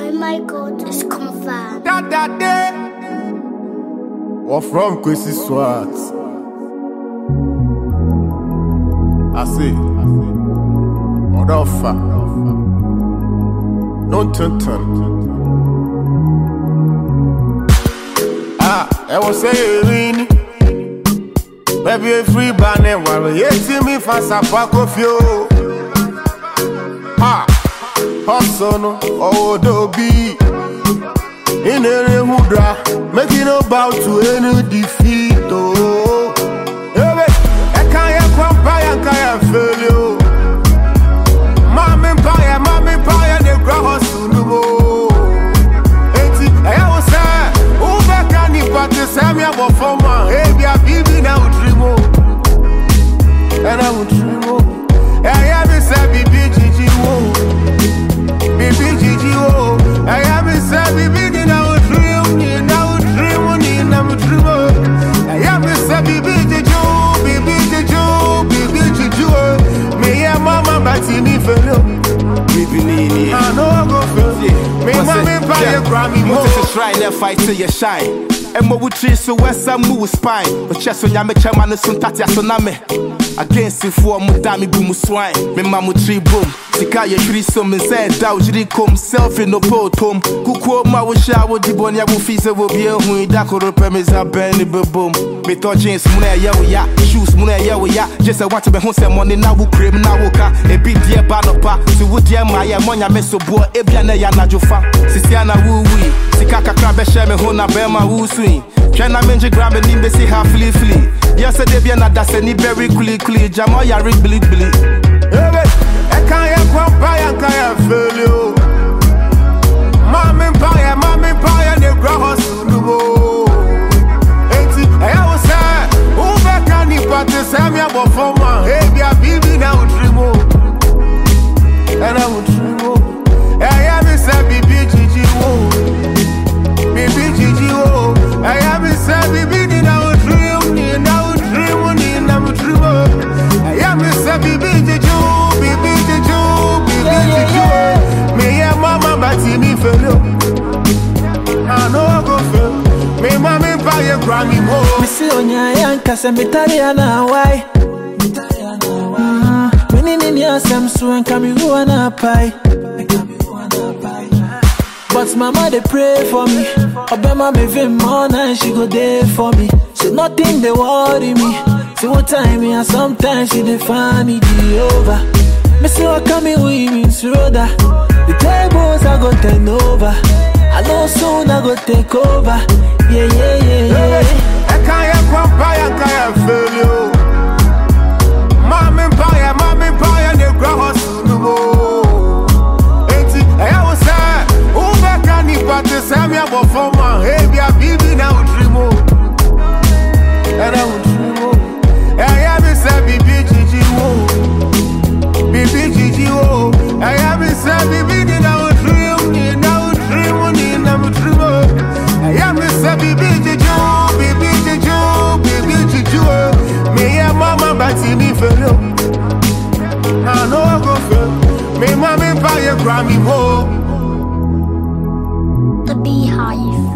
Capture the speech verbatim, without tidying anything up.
Oh my God, it's confirmed. That that day. Or from Kwesi Swat. I see. Odofa. No turn turn. Ah, I was saying. Maybe a free banner while you see me fast a pack of you. Ha, Hudson, oh, Dobby. In a mudra, making about to any defeat. Oh, I can't come by and can't feel you. Mammy Pie, Mammy Pie, and the grass to know. I was saying, oh, back on the party, Samuel Bofoma, hey, be a baby now, dream. And I would dream. I have a sabi B G G O. B B G G O. I have a sabi B G G O. Now dream, now dream, I have a sabi B G G O. B B G G O. B B G G O. Me and mama, but in the fellow. I know I go for it. Me mama, buy a Grammy. What is a shrine and fight till you shine? And what would treat so west some move spine? But chess on Yamacha man is some tatia soname. Against the four Mudami boom swine. Me mamu tree boom. Sikaya tree some and said, Dowjiri come self in no pot home. Kuko ma will shower the bonia will feast will be a who dakoro premise a benny boom. Me thought James Muna ya, shoes Muna ya, just I want to be home some money now will cream now woka. A bit dear banopa, so would dear Maya Monia meso boy, Ebiana Yanajofa. Sisiana woo wee. Sikaka crab shame hona bema woo swing. Chana menji grab and nimbe see half flee flee. Yes, they be another send very quickly, quickly. Jamoya rig bleed bleed. I can't come by and can't feel you. Mammy Pie, Mammy Pie, and the grass to know. I was saying, who back on the party, Samuel Bofoma, hey, be a baby now, dream. And I would dream. I have a sabi B G G O. B B G G O. I have a sabi B G now, dream, now dream, now dream. I have a sabi B G G O. B B G G O. B B G G O. Me and mama, but in the fellow. I know I go for. Me mama buy a Grammy more. Me see on your yankas and Italiana why? Winning in your Samsung and Cameroon and a pie. But mama they pray for me. Obama me vim more and she go there for me. So nothing they worry me. See what time me and sometimes she dey find me the over. Me see what coming with me Roda. The tables I go turn over. I know soon I go take over. Yeah, yeah, yeah, yeah. I can't come by and can't feel you. Mammy Pie, Mammy Pie, and the grass to know. I was saying, who back on the party, Samuel Bofoma, hey, be a baby now, dream. And I would dream. I have a sabi B G G O. B B G G O. I have a sabi B G now, dream, now dream, now dream. I am a sabi B G G O. B B G G O. B B G G O. Me and mama, but in the fellow. I know I go for. Me mama buy a Grammy more. The Beehive.